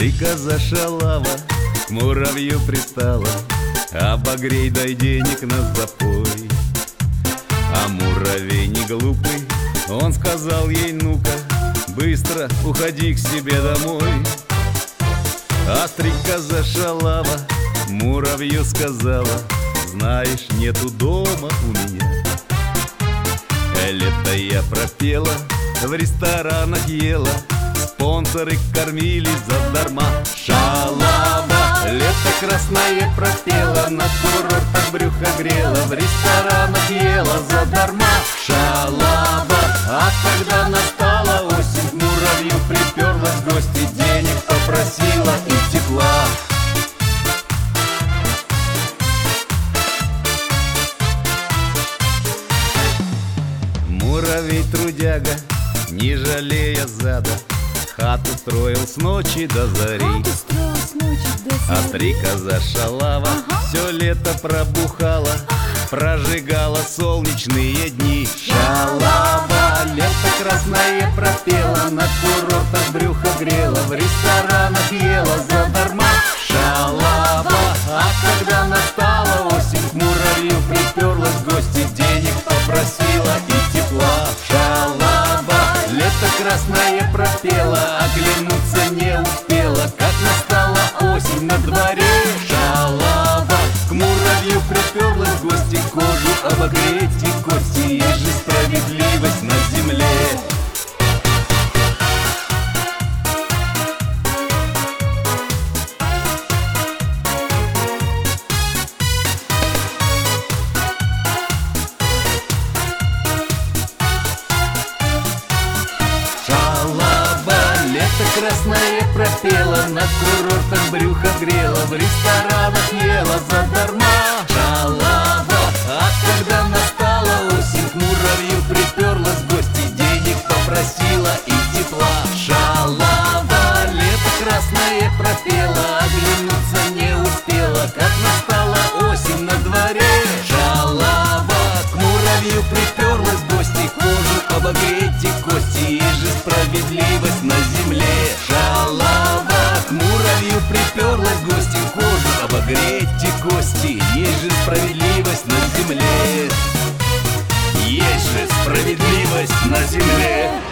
Стрекоза шалава к муравью пристала: обогрей, дай денег на запой. А муравей не глупый, он сказал ей: ну-ка, быстро уходи к себе домой. А стрекоза шалава муравью сказала: знаешь, нету дома у меня. Лето я пропела, в ресторанах ела, спонсоры кормили задарма. Шалава лето красное пропела, на курортах брюхо грела, в ресторанах ела задарма. Шалава, а когда настала осень, к муравью приперлась в гости, денег попросила и тепла. Муравей трудяга, не жалея зада, хату строил с ночи до зари. А стрекоза шалава все лето пробухала, прожигала солнечные дни. Шалава лето красное пропела, на курортах брюхо грела, в ресторанах ела задарма. Шалава, а когда настала осень, к муравью приперлась в гости, денег попросила и тепла. Шалава лето красное пропела, оглянуться не успела, как настала осень на дворе. Шалава к муравью приперлась в гости, кожу обогреть и кости, есть же справедливость на земле. Красное пропела, на курортах брюхо грела, в ресторанах ела задарма. Шалава, а когда настала осень, к муравью приперлась в гости, денег попросила и тепла. Шалава лето красное пропела, оглянуться не успела, как настала осень на дворе. Шалава к муравью приперлась в гости, кожу обогреть и кости, есть же справедливость на земле. Шалава к муравью приперлась в гости, кожу обогреть и кости, есть же справедливость на земле. Есть же справедливость на земле.